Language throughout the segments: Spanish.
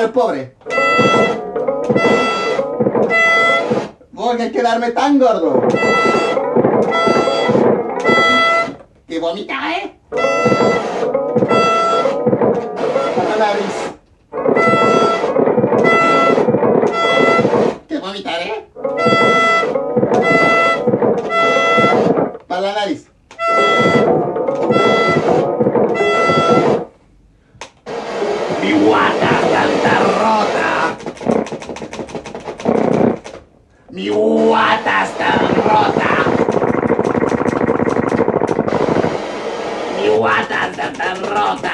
ser pobre. Porque quedarme tan gordo. Que vomita, ¿eh? Por la nariz. Que vomitaré. Para la nariz. Mi guata está rota. Mi guata está rota. Mi guata está tan rota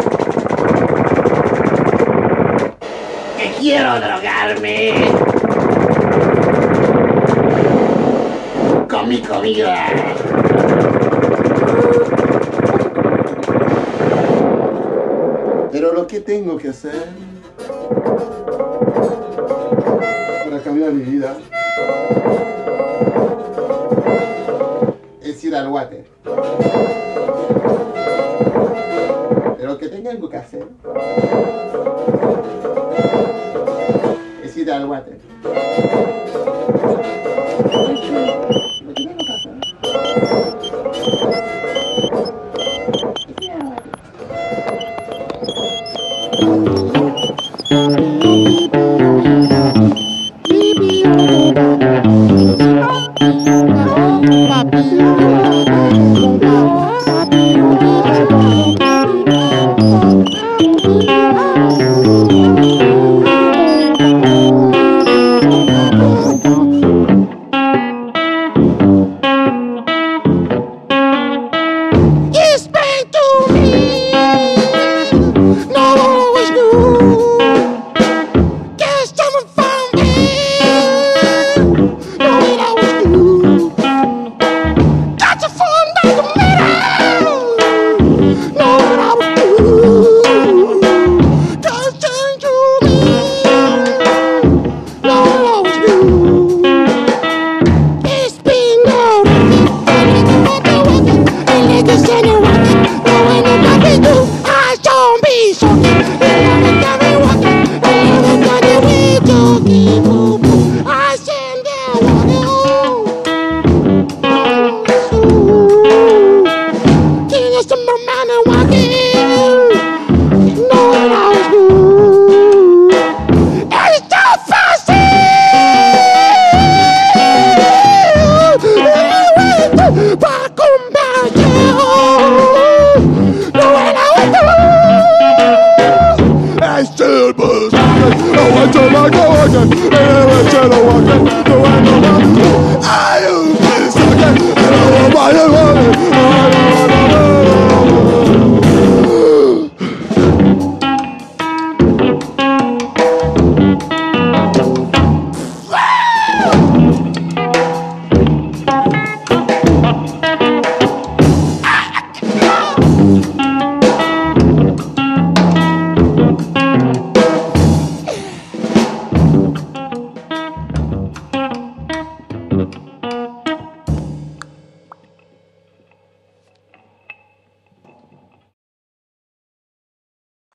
que quiero drogarme con mi comida. Pero lo que tengo que hacer para cambiar mi vida es ir al water. Pero lo que tengo que hacer es ir al water. Lo que tengo que hacer es ir al water.